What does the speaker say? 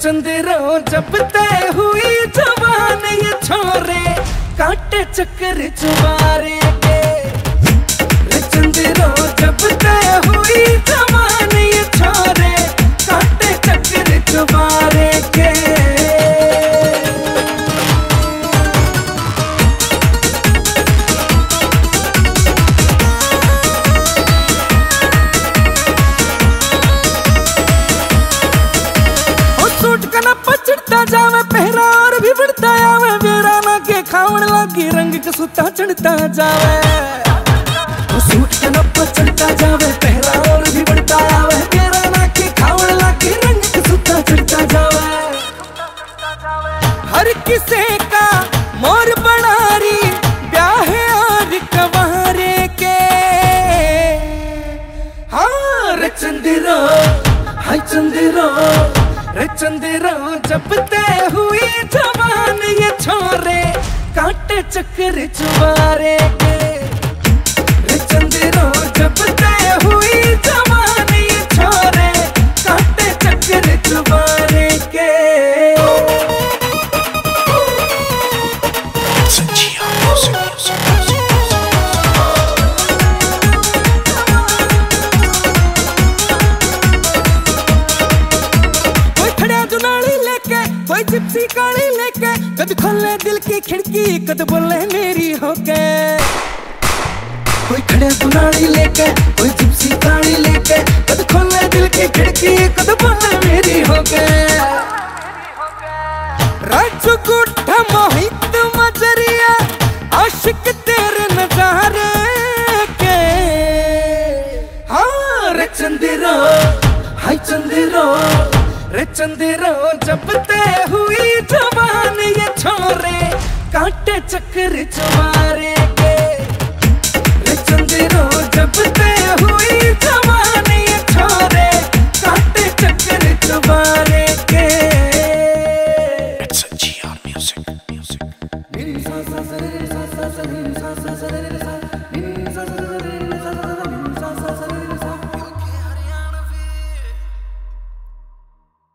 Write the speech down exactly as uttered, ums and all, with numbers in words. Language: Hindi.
चंदेरों जब तय हुई जवान ये छोरे काटे चक्कर चुबारे के। रे चंदेरों जब तय हुई जवान ये छोरे काटे चक्कर चुबारे के। चढ़ता जावे पहरा और भी बढ़ता आवे वीराना के खावण लागी रंग के सुता चढ़ता जावे। सूट के नप्पा चढ़ता जावे पहरा और भी बढ़ता आवे वीराना के खावण लागी रंग के सुता चढ़ता जावे। हर किसे का मोर बनारी ब्याह और कवारे के। हाँ रे चंदेरों हाय चंदेरों रे चंदेरों जब तय हुई जवान ये छोरे काटे चक्कर चुबारे के। रे चंदेरों जब तय हुई जवान ये छोरे काटे चक्कर चुबारे के। कोई जिप्सी काली लेके कद खोले दिल की खिड़की कद बोले मेरी होके। कोई खड़े दुनाली लेके कोई जिप्सी काली लेके कद खोले दिल की खिड़की कद बोले मेरी होके। राजू गुट्ठा मोहित मजरिया आशिक तेरे नजारे के। हाँ रे चंदेरों हाय चंदेरों रे चंदेरों जब तय हुई